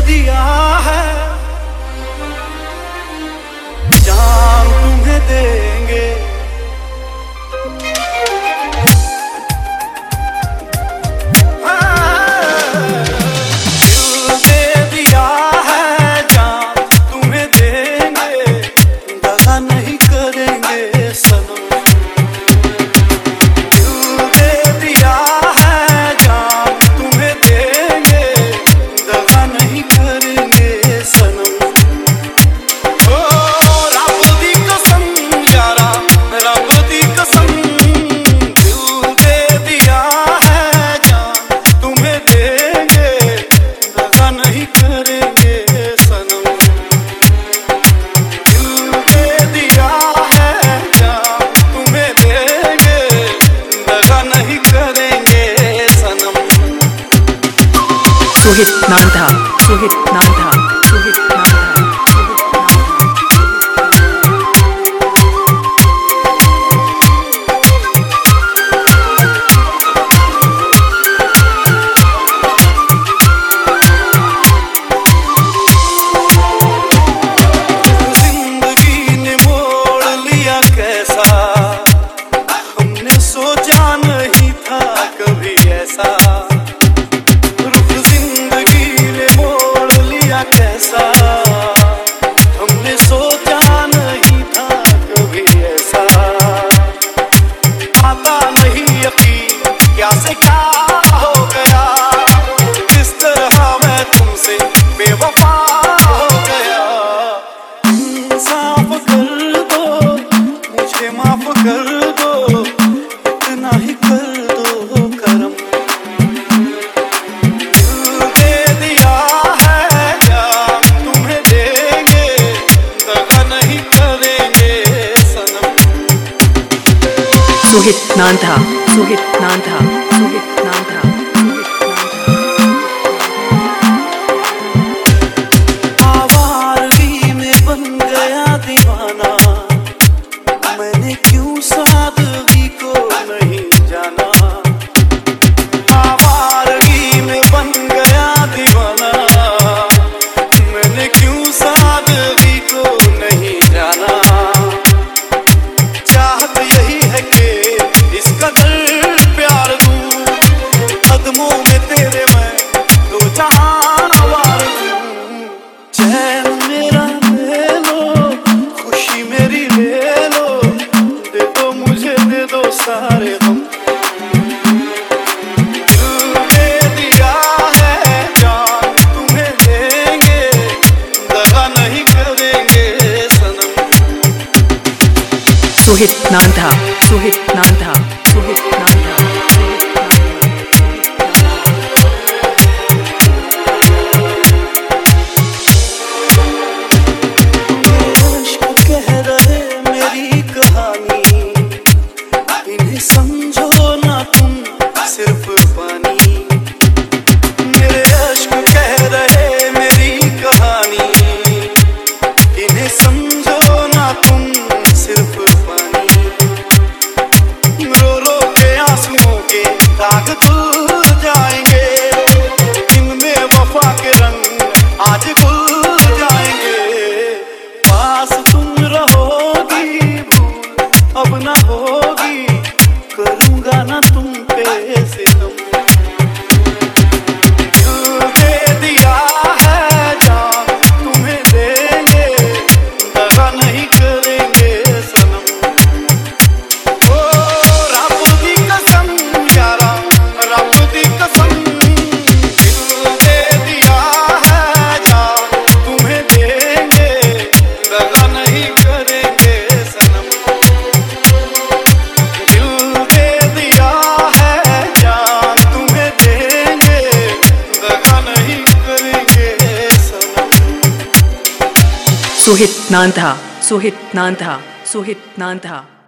दिया है जान तुम्हें देंगे। दिल दे दिया है जान तुम्हें देंगे, दगा नहीं करेंगे सनम। दिल दे दिया है जान तुम्हें देंगे, दगा नहीं करेंगे सनम। ओ रब दी कसम यारा, रब दी कसम, दिल दे दिया है जान तुम्हें देंगे, दगा नहीं करेंगे सनम। दिल दे दिया है जान तुम्हें देंगे, दगा नहीं करेंगे सनम। Suhit Nanda, Suhit Nanda, Suhit Nanda, Suhit जिंदगी ने मोड़ लिया कैसा, हमने सोचा नहीं था कभी ऐसा। रुख जिंदगी ने मोड़ लिया कैसा, हमने सोचा नहीं था कभी ऐसा। आता नहीं यकीन क्या से क्या हो गया, किस तरह मैं तुमसे बेवफा हो गया। इंसाफ कर दो मुझे, माफ कर दो, इतना ही कर दो करम। दिल दे दिया है जान तुम्हें देंगे, दगा नहीं करेंगे सनम। Suhit Nanda, Suhit Nanda, Suhit Nanda, Suhit Nanda. आवारगी में बन गया दीवाना, मैंने क्यों सादगी को नहीं जाना। आवारगी में बन गया दीवाना, मैंने क्यों सादगी को नहीं जाना। चाहत यही है कि इस कदर प्यार दूं, कदमों में तेरे मैं दो जहां वार दूं। चैन मेरा ले लो, खुशी मेरी ले लो, दे दो मुझे, दे दो सारे गम। दिल दे दिया है जान तुम्हें देंगे, दगा नहीं करेंगे सनम। Suhit Nanda, Suhit Nanda, Suhit Nanda, Suhit Nanda. इश्क कह रहे मेरी कहानी, इन्हें समझो ना तुम सिर्फ पानी। मेरे इश्क कह रहे मेरी कहानी, इन्हें समझो ना तुम सिर्फ पानी। रो रो के आंसुओं के दाग धुल जाएंगे, इनमें वफा के रंग आज खुल जाएंगे। पास तुम रहोगी, भूल अब ना होगी, करूंगा ना तुम पे सितम। दिल दे दिया है जान तुम्हें देंगे, दगा नहीं करेंगे सनम। ओ रब दी कसम यारा, रब दी कसम, दिल दे दिया है जान तुम्हें देंगे, दगा नहीं करेंगे सनम। दिल दे दिया है जान तुम्हें देंगे, दगा नहीं करेंगे सनम। Suhit Nanda, Suhit Nanda, Suhit Nanda.